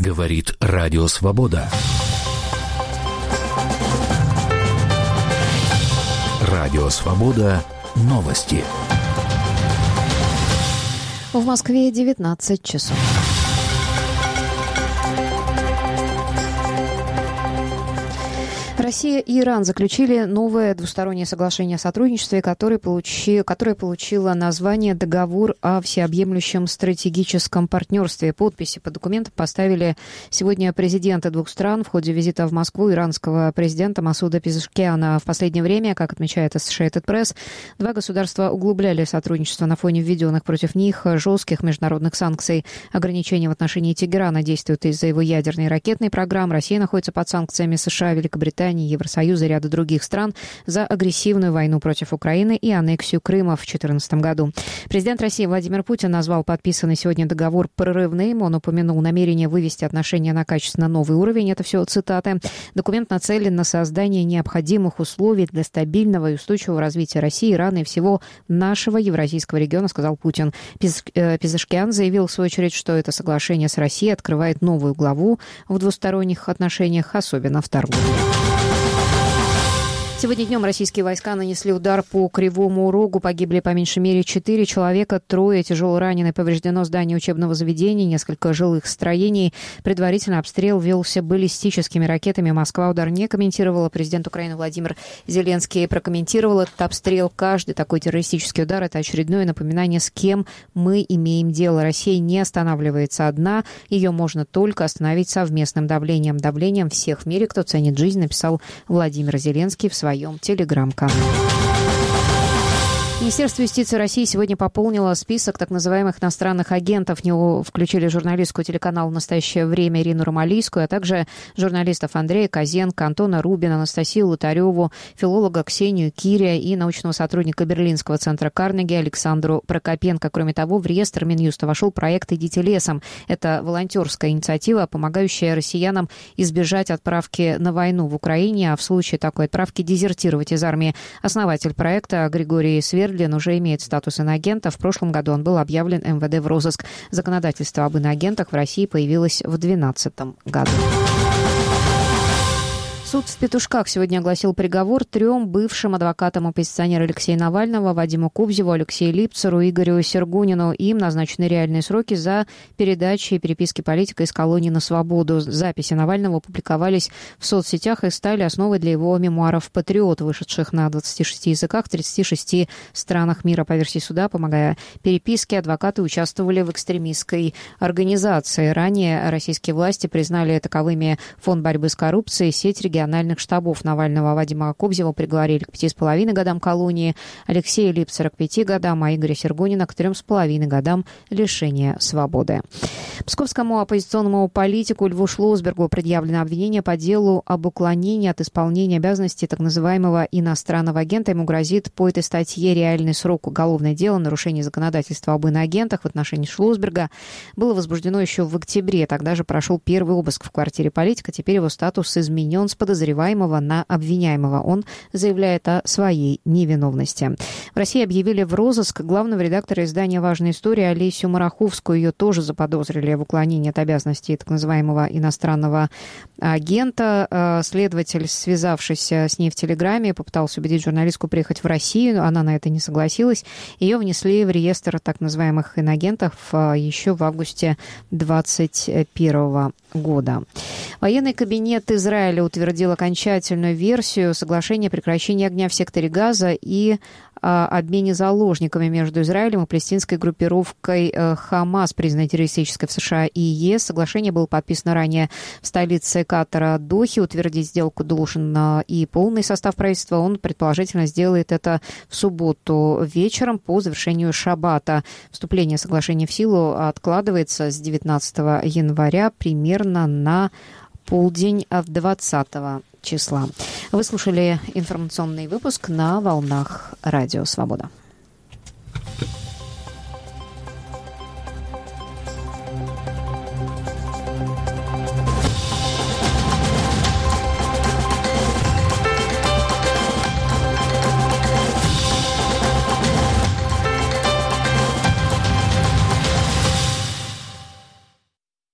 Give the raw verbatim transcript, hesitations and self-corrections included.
Говорит Радио Свобода. Радио Свобода. Новости. В Москве девятнадцать часов. Россия и Иран заключили новое двустороннее соглашение о сотрудничестве, которое, получи, которое получило название «Договор о всеобъемлющем стратегическом партнерстве». Подписи под документом поставили сегодня президенты двух стран в ходе визита в Москву иранского президента Масуда Пезешкиана. В последнее время, как отмечает Associated Press, два государства углубляли сотрудничество на фоне введенных против них жестких международных санкций. Ограничения в отношении Тегерана действуют из-за его ядерной и ракетной программ. Россия находится под санкциями США, Великобритании, Евросоюза и ряда других стран за агрессивную войну против Украины и аннексию Крыма в две тысячи четырнадцатом году. Президент России Владимир Путин назвал подписанный сегодня договор прорывным. Он упомянул намерение вывести отношения на качественно новый уровень. Это все цитаты. Документ нацелен на создание необходимых условий для стабильного и устойчивого развития России, Ирана и всего нашего евразийского региона, сказал Путин. Пезешкиан заявил, в свою очередь, что это соглашение с Россией открывает новую главу в двусторонних отношениях, особенно в торговле. Сегодня днем российские войска нанесли удар по Кривому Рогу. Погибли по меньшей мере четыре человека, трое тяжело ранены. Повреждено здание учебного заведения, несколько жилых строений. Предварительно обстрел велся баллистическими ракетами. Москва удар не комментировала. Президент Украины Владимир Зеленский прокомментировал этот обстрел. Каждый такой террористический удар – это очередное напоминание, с кем мы имеем дело. Россия не останавливается одна. Ее можно только остановить совместным давлением. Давлением всех в мире, кто ценит жизнь, написал Владимир Зеленский в своем в своем телеграм-канале. Министерство юстиции России сегодня пополнило список так называемых иностранных агентов. В него включили журналистку телеканала «Настоящее время» Ирину Ромалийскую, а также журналистов Андрея Козенко, Антона Рубина, Анастасию Лотареву, филолога Ксению Кирия и научного сотрудника Берлинского центра Карнеги Александру Прокопенко. Кроме того, в реестр Минюста вошел проект «Идите лесом». Это волонтерская инициатива, помогающая россиянам избежать отправки на войну в Украине, а в случае такой отправки дезертировать из армии. Основатель проекта Григорий Свердлин уже имеет статус иноагента. В прошлом году он был объявлен эм вэ дэ в розыск. Законодательство об иноагентах в России появилось в две тысячи двенадцатом году. Суд в Петушках сегодня огласил приговор трем бывшим адвокатам оппозиционера Алексея Навального, Вадиму Кубзеву, Алексею Липцеру, Игорю Сергунину. Им назначены реальные сроки за передачи и переписки политика из колонии на свободу. Записи Навального публиковались в соцсетях и стали основой для его мемуаров «Патриот», вышедших на двадцати шести языках в тридцати шести странах мира. По версии суда, помогая переписке, адвокаты участвовали в экстремистской организации. Ранее российские власти признали таковыми Фонд борьбы с коррупцией, сеть региональных региональных штабов Навального. Вадима Кубзева приговорили к пяти с половиной годам колонии, Алексея Липцера к пяти годам, а Игоря Сергунина к трем с половиной годам лишения свободы. Псковскому оппозиционному политику Льву Шлосбергу предъявлено обвинение по делу об уклонении от исполнения обязанностей так называемого иностранного агента. Ему грозит по этой статье реальный срок. Уголовное дело нарушение законодательства об иноагентах в отношении Шлосберга было возбуждено еще в октябре. Тогда же прошел первый обыск в квартире политика. Теперь его статус изменен с подозреваемого на обвиняемого. Он заявляет о своей невиновности. В России объявили в розыск главного редактора издания «Важная история» Олесю Мараховскую. Ее тоже заподозрили в уклонении от обязанностей так называемого иностранного агента. Следователь, связавшись с ней в Телеграме, попытался убедить журналистку приехать в Россию. Она на это не согласилась. Ее внесли в реестр так называемых инагентов еще в августе двадцать первого года. Военный кабинет Израиля утвердил окончательную версию соглашения о прекращении огня в секторе Газа и о обмене заложниками между Израилем и палестинской группировкой Хамас, признанной террористической в США и ЕС. Соглашение было подписано ранее в столице Катара Дохе. Утвердить сделку должен и полный состав правительства. Он, предположительно, сделает это в субботу вечером по завершению шаббата. Вступление соглашения в силу откладывается с девятнадцатого января примерно на полдень двадцатого числа. Вы слушали информационный выпуск на волнах Радио Свобода.